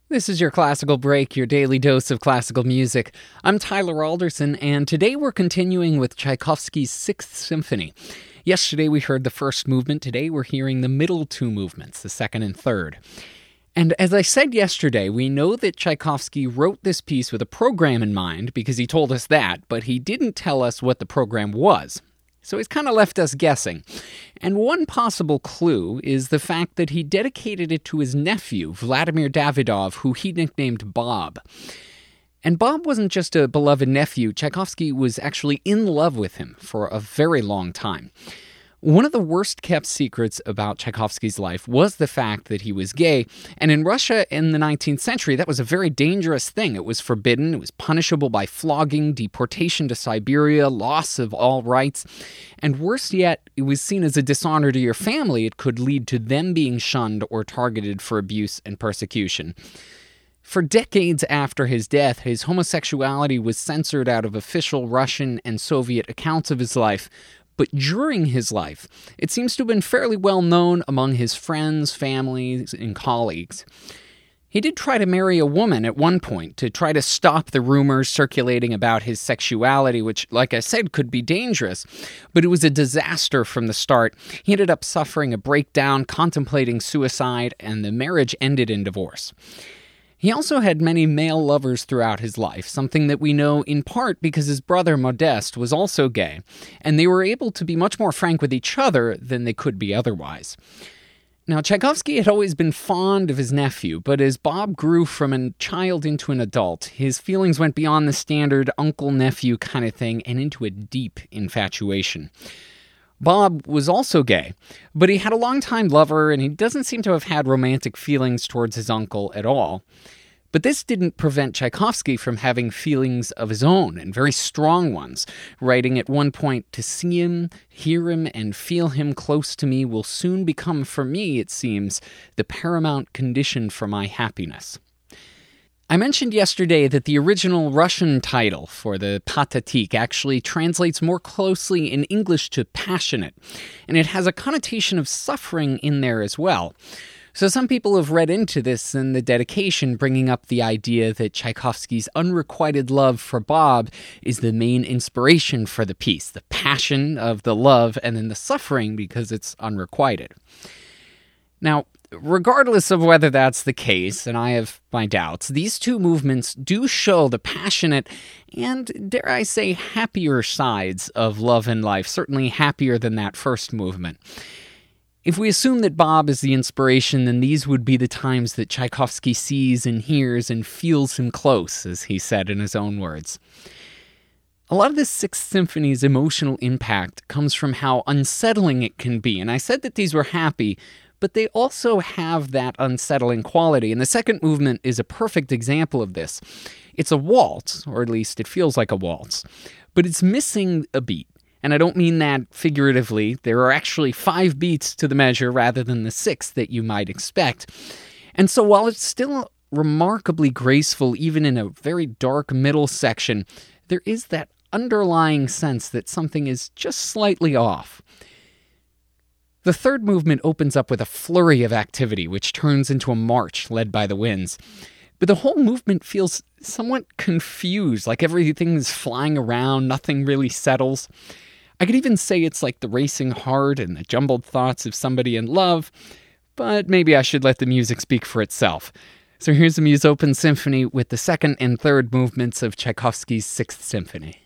This is your Classical Break, your daily dose of classical music. I'm Tyler Alderson, and today we're continuing with Tchaikovsky's Sixth Symphony. Yesterday we heard the first movement. Today we're hearing the middle two movements, the second and third. And as I said yesterday, we know that Tchaikovsky wrote this piece with a program in mind because he told us that, but he didn't tell us what the program was. So he's kind of left us guessing. And one possible clue is the fact that he dedicated it to his nephew, Vladimir Davidov, who he nicknamed Bob. And Bob wasn't just a beloved nephew. Tchaikovsky was actually in love with him for a very long time. One of the worst-kept secrets about Tchaikovsky's life was the fact that he was gay, and in Russia in the 19th century, that was a very dangerous thing. It was forbidden, it was punishable by flogging, deportation to Siberia, loss of all rights, and worse yet, it was seen as a dishonor to your family. It could lead to them being shunned or targeted for abuse and persecution. For decades after his death, his homosexuality was censored out of official Russian and Soviet accounts of his life. But during his life, it seems to have been fairly well known among his friends, families, and colleagues. He did try to marry a woman at one point to try to stop the rumors circulating about his sexuality, which, like I said, could be dangerous. But it was a disaster from the start. He ended up suffering a breakdown, contemplating suicide, and the marriage ended in divorce. He also had many male lovers throughout his life, something that we know in part because his brother Modest was also gay, and they were able to be much more frank with each other than they could be otherwise. Now, Tchaikovsky had always been fond of his nephew, but as Bob grew from a child into an adult, his feelings went beyond the standard uncle-nephew kind of thing and into a deep infatuation. Bob was also gay, but he had a longtime lover, and he doesn't seem to have had romantic feelings towards his uncle at all. But this didn't prevent Tchaikovsky from having feelings of his own, and very strong ones, writing at one point, "To see him, hear him, and feel him close to me will soon become for me, it seems, the paramount condition for my happiness." I mentioned yesterday that the original Russian title for the Patatik actually translates more closely in English to passionate, and it has a connotation of suffering in there as well. So some people have read into this in the dedication, bringing up the idea that Tchaikovsky's unrequited love for Bob is the main inspiration for the piece, the passion of the love and then the suffering because it's unrequited. Now, regardless of whether that's the case, and I have my doubts, these two movements do show the passionate and, dare I say, happier sides of love and life, certainly happier than that first movement. If we assume that Bob is the inspiration, then these would be the times that Tchaikovsky sees and hears and feels him close, as he said in his own words. A lot of this Sixth Symphony's emotional impact comes from how unsettling it can be, and I said that these were happy, but they also have that unsettling quality, and the second movement is a perfect example of this. It's a waltz, or at least it feels like a waltz, but it's missing a beat. And I don't mean that figuratively. There are actually 5 beats to the measure rather than the 6 that you might expect. And so while it's still remarkably graceful, even in a very dark middle section, there is that underlying sense that something is just slightly off. The third movement opens up with a flurry of activity, which turns into a march led by the winds. But the whole movement feels somewhat confused, like everything's flying around, nothing really settles. I could even say it's like the racing heart and the jumbled thoughts of somebody in love, but maybe I should let the music speak for itself. So here's the Muse Open Symphony with the second and third movements of Tchaikovsky's Sixth Symphony.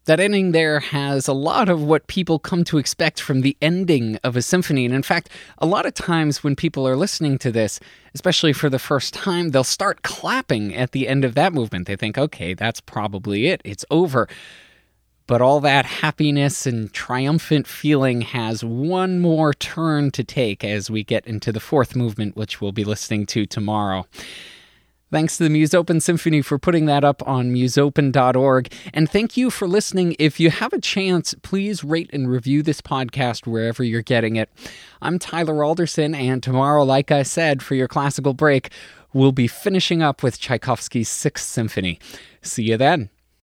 That ending there has a lot of what people come to expect from the ending of a symphony. And in fact, a lot of times when people are listening to this, especially for the first time, they'll start clapping at the end of that movement. They think, okay, that's probably it. It's over. But all that happiness and triumphant feeling has one more turn to take as we get into the fourth movement, which we'll be listening to tomorrow. Thanks to the Musopen Symphony for putting that up on musopen.org. And thank you for listening. If you have a chance, please rate and review this podcast wherever you're getting it. I'm Tyler Alderson, and tomorrow, like I said, for your classical break, we'll be finishing up with Tchaikovsky's Sixth Symphony. See you then.